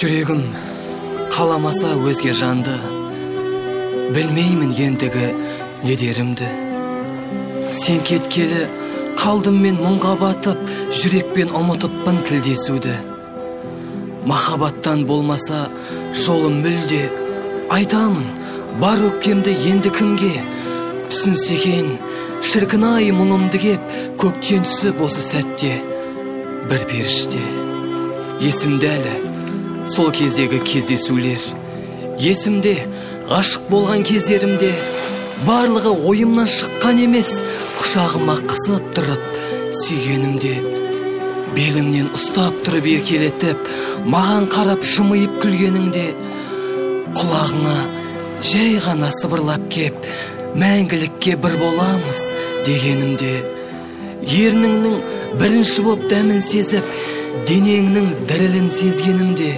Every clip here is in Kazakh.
Жүрегім қаламаса өзге жанды, білмеймін ендігі не дерімді. Сен кеткелі қалдым мен мұңға батып, жүрекпен ұмытыппын тілдесуді. Махаббаттан болмаса жолым мүлде, айтамын бар өкпемді енді кімге. Түсінсекен шіркін ай мұңымды кеп, көктен түсіп осы сәтте бір періште. Есімде әлі сол кездегі кездесулер, есімде ғашық болған кездерімде. Барлығы ойымнан шыққан емес, құшағыма қысып тұрып сүйгенімде. Беліңнен ұстап тұрып еркелетіп, маған қарап жымиып күлгеніңде. Құлағыңа жай ғана сыбырлап кеп, мәңгілікке бір боламыз дегенімде. Ерніңнің бірінші боп дәмін сезіп, денеңнің дірілін сезгенімде.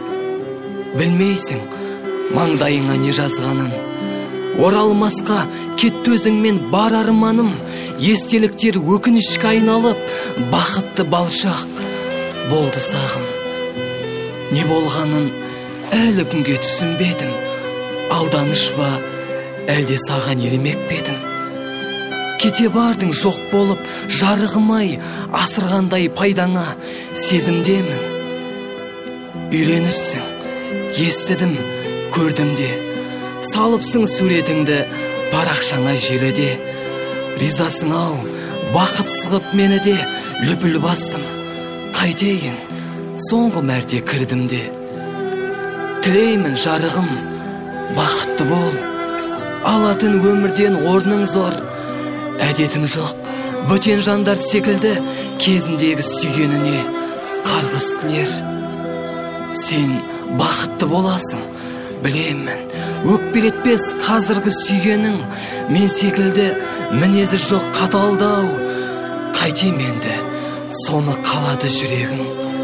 Білмейсің маңдайыңа не жазғанын, оралмасқа кетті өзіңмен бар арманым. Естеліктер өкінішке айналып, бақытты балшақ болды сағым. Не болғанын әлі күнге түсінбедім, алданыш ба әлде саған елемек бедім. Кете бардың жоқ болып жарығымай, асырғандай пайдаңа сезімдемін. Үйленіпсің, естідім, көрдім де, салыпсың суретіңді парақшаңа желіде. Ризасың ау, бақыт сығып мені де, лүпіл бастым. Қайтейін, соңғы мәрте кірдім де. Тілеймін жарығым, бақытты бол, алатын өмірден орның зор. Әдетім жоқ, бөтен жандар секілді, кезіндегі сүйгеніне қарғыс тілер. Сен бақытты боласың, білемін, өкпелетпес қазіргі сүйгенің. Мен секілді мінезі жоқ қаталдау, қайтем енді, соны қалады жүрегің.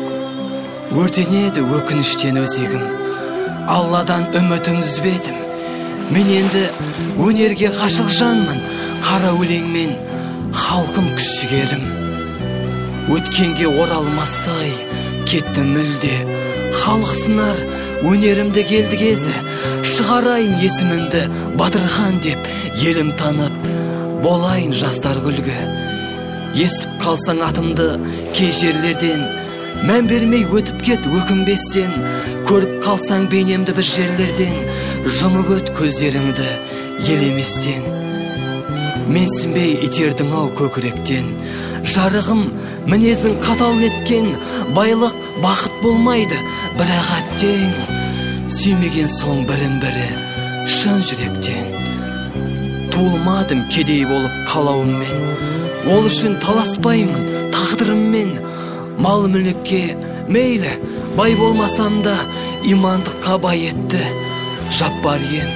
Өртенеді өкініштен өзегім, Алладан үмітім үзбедім. Мен енді өнерге ғашық жанмын, қара өлеңмен халқым күш жігерім. Өткенге оралмастай кетті мүлде, халық сынар өнерімді келді кезі. Шығарайын есімімді Батырхан деп, елім танып болайын жастар күлгі. Естіп қалсаң атымды кей жерлерден, мән бермей өтіп кет өкінбестен. Көріп қалсаң бейнемді бір жерлерден, жұмып өт көздеріңді елеместен. Менсінбей итердің ау көкіректен, жарығым мінезің қатал неткен. Байлық бақыт болмайды, бірақ әттең, сүймеген соң бірін бірі шын жүректен. Туылмадым кедей болып қалауыммен, ол үшін таласпаймын тағдырыммен. Мал мүлікке мейлі бай болмасам да, имандыққа бай етті жаппар ем.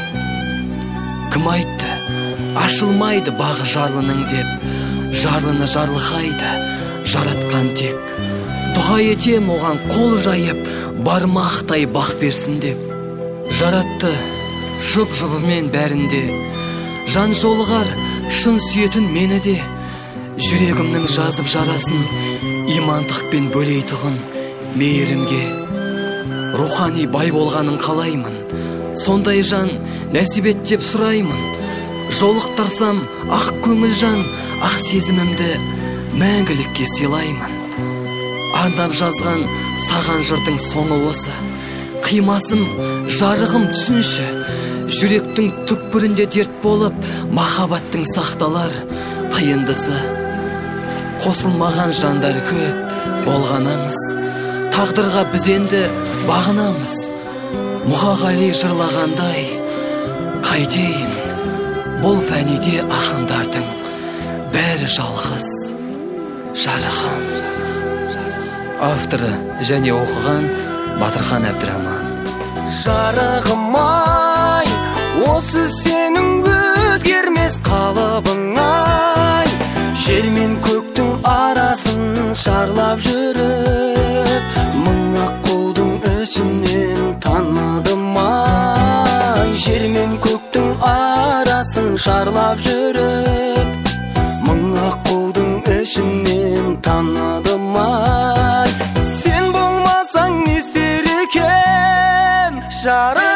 Кім айтты ашылмайды бағы жарлының деп, жарлыны жарлықайды жаратқан тек. Дұға етем оған қол жайып, бармақтай бақ берсін деп. Жаратты жұп-жұбымен бәрінде, жан жолығар шын сүйетін мені де. Жүрегімнің жазып жарасын, имандықпен бөлейтұғын мейірімге. Рухани бай болғанын қалаймын, сондай жан нәсіп ет деп сұраймын. Жолықтырсам ақ көңіл жан, ақ сезімімді мәңгілікке сыйлаймын. Арнап жазған саған жырдың соңы осы, қимасым жарығым түсінші. Жүректің түкпірінде дерт болып, махаббаттың сақталар қиындысы. Қосылмаған жандар көп болған аңыз, тағдырға біз енді бағынамыз. Мұқағали жырлағандай, қайтейін, бұл фәниде ақындардың бәрі жалғыз жарығым. Авторы және оқыған Батырхан Әбдіраман. Жарығым-ай, осы сенің өзгермес қалыбың-ай. Жер мен көктің арасын шарлап жүріп, мың аққудың ішінен таныдым-ай. Жер мен көктің арасын шарлап жүріп, мың аққудың ішінен таныдым-ай. Сен болмасаң не істер екен? жарым